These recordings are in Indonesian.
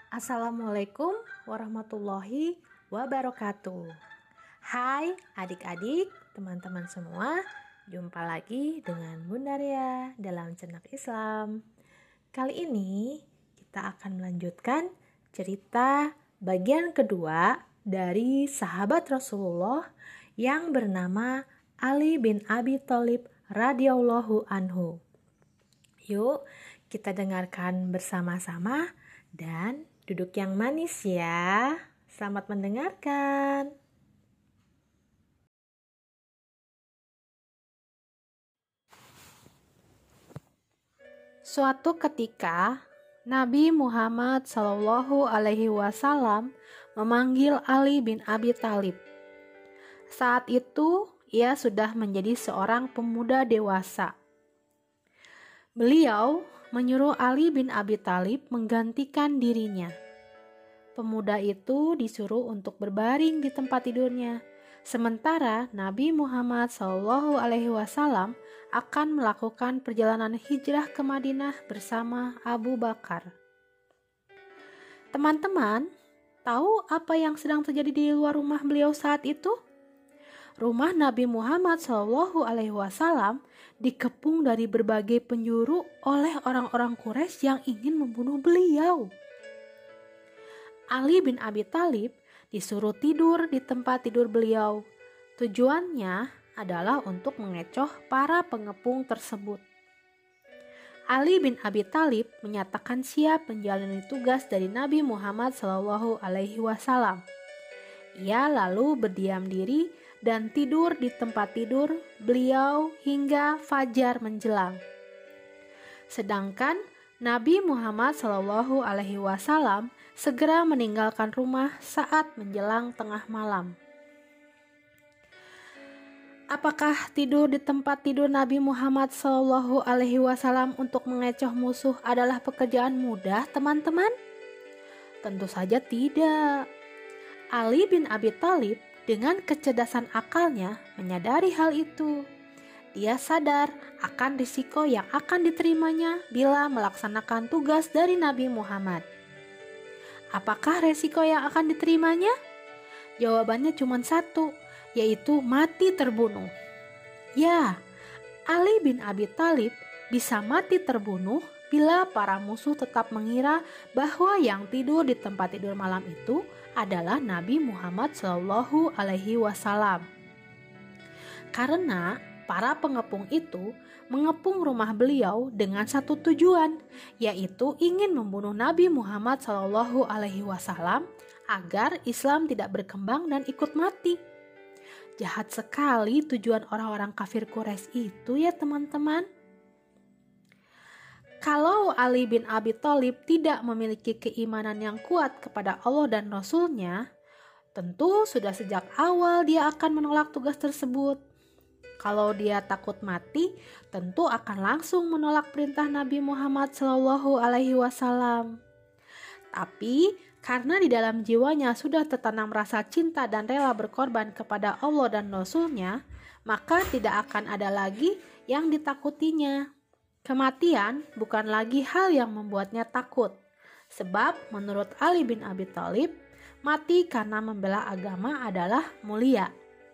Assalamualaikum warahmatullahi wabarakatuh. Hai adik-adik, teman-teman semua. Jumpa lagi dengan Bunda Ria dalam Cenak Islam. Kali ini kita akan melanjutkan cerita bagian kedua dari sahabat Rasulullah yang bernama Ali bin Abi Thalib radhiyallahu anhu. Yuk kita dengarkan bersama-sama dan duduk yang manis ya. Selamat mendengarkan. Suatu ketika, Nabi Muhammad Shallallahu Alaihi Wasallam memanggil Ali bin Abi Thalib. Saat itu, ia sudah menjadi seorang pemuda dewasa. Beliau menyuruh Ali bin Abi Thalib menggantikan dirinya. Pemuda itu disuruh untuk berbaring di tempat tidurnya, sementara Nabi Muhammad SAW akan melakukan perjalanan hijrah ke Madinah bersama Abu Bakar. Teman-teman, tahu apa yang sedang terjadi di luar rumah beliau saat itu? Rumah Nabi Muhammad SAW dikepung dari berbagai penjuru oleh orang-orang Quraisy yang ingin membunuh beliau. Ali bin Abi Thalib disuruh tidur di tempat tidur beliau. Tujuannya adalah untuk mengecoh para pengepung tersebut. Ali bin Abi Thalib menyatakan siap menjalani tugas dari Nabi Muhammad SAW. Ia lalu berdiam diri dan tidur di tempat tidur beliau hingga fajar menjelang. Sedangkan Nabi Muhammad SAW segera meninggalkan rumah saat menjelang tengah malam. Apakah tidur di tempat tidur Nabi Muhammad SAW untuk mengecoh musuh adalah pekerjaan mudah, teman-teman? Tentu saja tidak. Ali bin Abi Thalib dengan kecerdasan akalnya menyadari hal itu. Dia sadar akan risiko yang akan diterimanya bila melaksanakan tugas dari Nabi Muhammad. Apakah risiko yang akan diterimanya? Jawabannya cuma satu, yaitu mati terbunuh. Ya, Ali bin Abi Thalib bisa mati terbunuh bila para musuh tetap mengira bahwa yang tidur di tempat tidur malam itu adalah Nabi Muhammad Shallallahu Alaihi Wasallam. Karena para pengepung itu mengepung rumah beliau dengan satu tujuan, yaitu ingin membunuh Nabi Muhammad Shallallahu Alaihi Wasallam agar Islam tidak berkembang dan ikut mati. Jahat sekali tujuan orang-orang kafir Quraisy itu ya teman-teman. Kalau Ali bin Abi Thalib tidak memiliki keimanan yang kuat kepada Allah dan Rasul-Nya, tentu sudah sejak awal dia akan menolak tugas tersebut. Kalau dia takut mati, tentu akan langsung menolak perintah Nabi Muhammad SAW. Tapi karena di dalam jiwanya sudah tertanam rasa cinta dan rela berkorban kepada Allah dan Rasul-Nya, maka tidak akan ada lagi yang ditakutinya. Kematian bukan lagi hal yang membuatnya takut, sebab menurut Ali bin Abi Thalib, mati karena membela agama adalah mulia.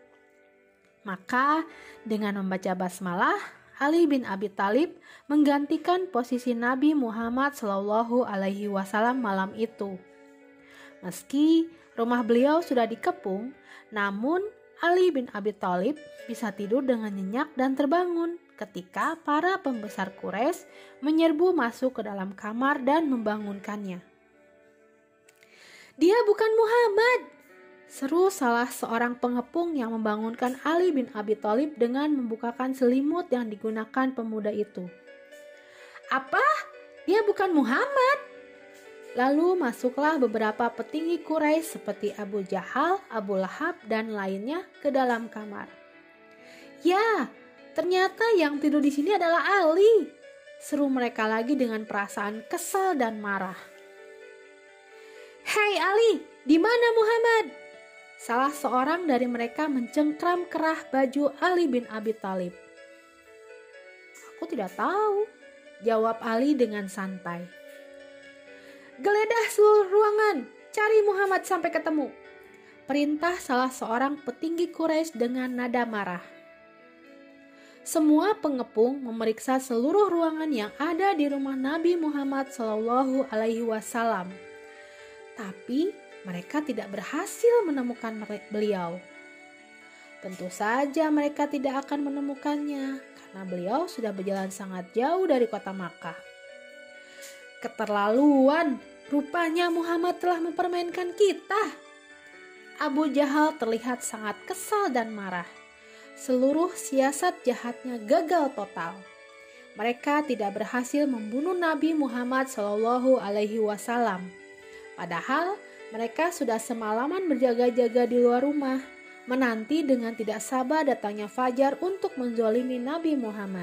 Maka dengan membaca basmalah, Ali bin Abi Thalib menggantikan posisi Nabi Muhammad SAW malam itu. Meski rumah beliau sudah dikepung, namun Ali bin Abi Thalib bisa tidur dengan nyenyak dan terbangun ketika para pembesar Quraisy menyerbu masuk ke dalam kamar dan membangunkannya. "Dia bukan Muhammad!" seru salah seorang pengepung yang membangunkan Ali bin Abi Thalib dengan membukakan selimut yang digunakan pemuda itu. "Apa? Dia bukan Muhammad?" Lalu masuklah beberapa petinggi Quraisy seperti Abu Jahal, Abu Lahab, dan lainnya ke dalam kamar. "Ya, ternyata yang tidur di sini adalah Ali!" seru mereka lagi dengan perasaan kesal dan marah. "Hei Ali, di mana Muhammad?" Salah seorang dari mereka mencengkram kerah baju Ali bin Abi Thalib. "Aku tidak tahu," jawab Ali dengan santai. Geledah seluruh ruangan, cari Muhammad sampai ketemu. Perintah salah seorang petinggi Quraisy dengan nada marah. Semua pengepung memeriksa seluruh ruangan yang ada di rumah Nabi Muhammad SAW. Tapi mereka tidak berhasil menemukan beliau. Tentu saja mereka tidak akan menemukannya karena beliau sudah berjalan sangat jauh dari kota Makkah. Keterlaluan, rupanya Muhammad telah mempermainkan kita. Abu Jahal terlihat sangat kesal dan marah. Seluruh siasat jahatnya gagal total. Mereka tidak berhasil membunuh Nabi Muhammad SAW. Padahal mereka sudah semalaman berjaga-jaga di luar rumah, menanti dengan tidak sabar datangnya fajar untuk menzolimi Nabi Muhammad.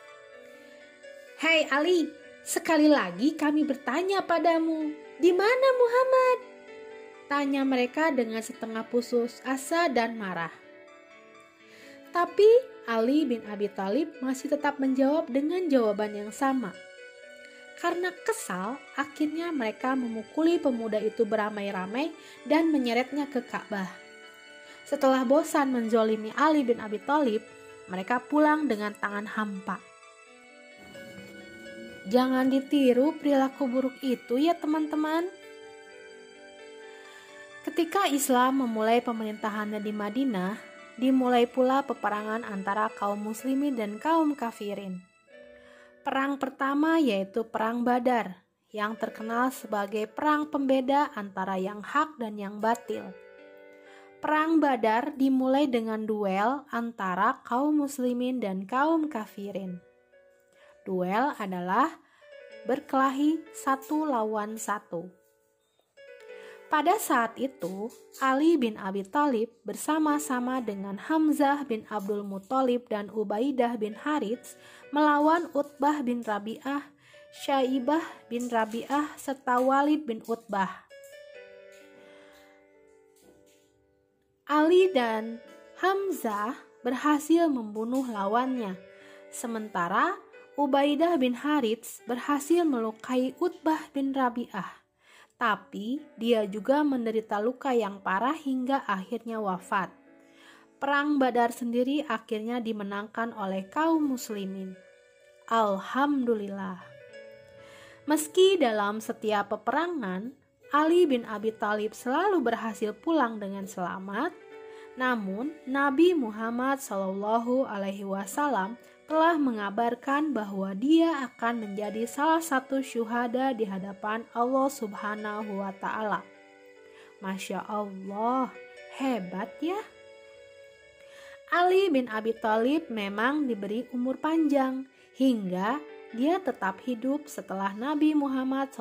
Hei Ali, sekali lagi kami bertanya padamu, di mana Muhammad? Tanya mereka dengan setengah putus asa dan marah. Tapi Ali bin Abi Thalib masih tetap menjawab dengan jawaban yang sama. Karena kesal, akhirnya mereka memukuli pemuda itu beramai-ramai dan menyeretnya ke Ka'bah. Setelah bosan menzolimi Ali bin Abi Thalib, mereka pulang dengan tangan hampa. Jangan ditiru perilaku buruk itu ya teman-teman. Ketika Islam memulai pemerintahannya di Madinah, dimulai pula peperangan antara kaum muslimin dan kaum kafirin. Perang pertama yaitu Perang Badar, yang terkenal sebagai perang pembeda antara yang hak dan yang batil. Perang Badar dimulai dengan duel antara kaum muslimin dan kaum kafirin. Duel adalah berkelahi satu lawan satu. Pada saat itu, Ali bin Abi Thalib bersama-sama dengan Hamzah bin Abdul Muthalib dan Ubaidah bin Harits melawan Utbah bin Rabi'ah, Syaibah bin Rabi'ah, serta Walid bin Utbah. Ali dan Hamzah berhasil membunuh lawannya, sementara Ubaidah bin Harits berhasil melukai Utbah bin Rabi'ah. Tapi dia juga menderita luka yang parah hingga akhirnya wafat. Perang Badar sendiri akhirnya dimenangkan oleh kaum muslimin. Alhamdulillah. Meski dalam setiap peperangan, Ali bin Abi Thalib selalu berhasil pulang dengan selamat, namun Nabi Muhammad SAW telah mengabarkan bahwa dia akan menjadi salah satu syuhada di hadapan Allah Subhanahu wa Ta'ala. Masya Allah, hebat ya. Ali bin Abi Thalib memang diberi umur panjang hingga dia tetap hidup setelah Nabi Muhammad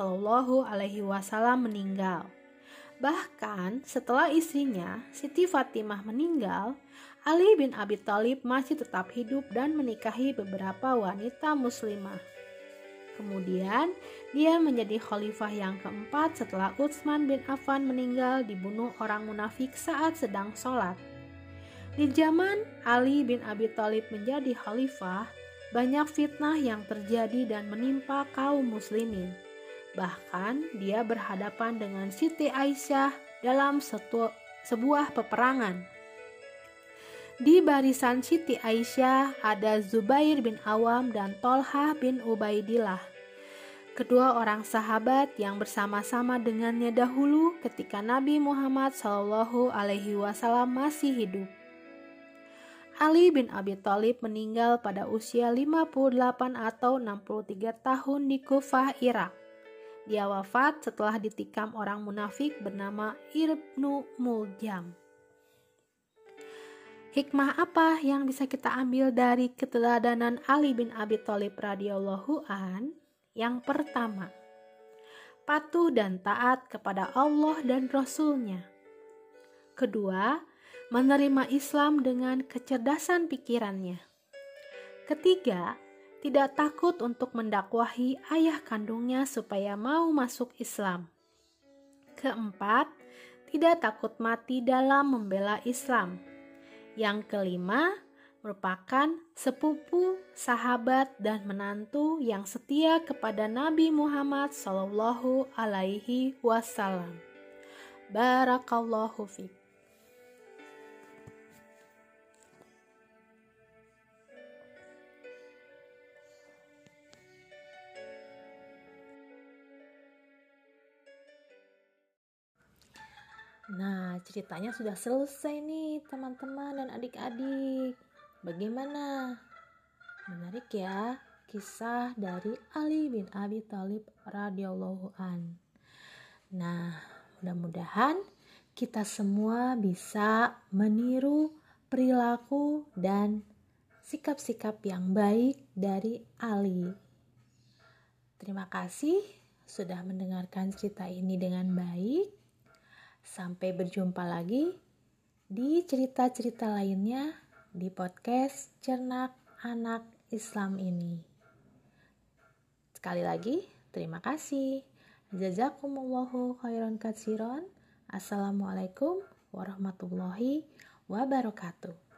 SAW meninggal. Bahkan setelah istrinya Siti Fatimah meninggal, Ali bin Abi Thalib masih tetap hidup dan menikahi beberapa wanita muslimah. Kemudian dia menjadi khalifah yang keempat setelah Utsman bin Affan meninggal dibunuh orang munafik saat sedang sholat. Di zaman Ali bin Abi Thalib menjadi khalifah, banyak fitnah yang terjadi dan menimpa kaum muslimin. Bahkan dia berhadapan dengan Siti Aisyah dalam sebuah peperangan. Di barisan Siti Aisyah ada Zubair bin Awam dan Tolhah bin Ubaidillah. Kedua orang sahabat yang bersama-sama dengannya dahulu ketika Nabi Muhammad SAW masih hidup. Ali bin Abi Thalib meninggal pada usia 58 atau 63 tahun di Kufah, Irak. Dia wafat setelah ditikam orang munafik bernama Ibnu Muljam. Hikmah apa yang bisa kita ambil dari keteladanan Ali bin Abi Thalib radhiyallahu an? Yang pertama, patuh dan taat kepada Allah dan Rasul-Nya. Kedua, menerima Islam dengan kecerdasan pikirannya. Ketiga, tidak takut untuk mendakwahi ayah kandungnya supaya mau masuk Islam. Keempat, tidak takut mati dalam membela Islam. Yang kelima, merupakan sepupu, sahabat, dan menantu yang setia kepada Nabi Muhammad Sallallahu Alaihi Wasallam. Barakallahu fiik. Nah, ceritanya sudah selesai nih teman-teman dan adik-adik. Bagaimana? Menarik ya kisah dari Ali bin Abi Thalib radhiyallahu an. Nah, mudah-mudahan kita semua bisa meniru perilaku dan sikap-sikap yang baik dari Ali. Terima kasih sudah mendengarkan cerita ini dengan baik. Sampai berjumpa lagi di cerita-cerita lainnya di podcast Cernak Anak Islam ini. Sekali lagi, terima kasih. Jazakumullahu khairan katsiran. Assalamualaikum warahmatullahi wabarakatuh.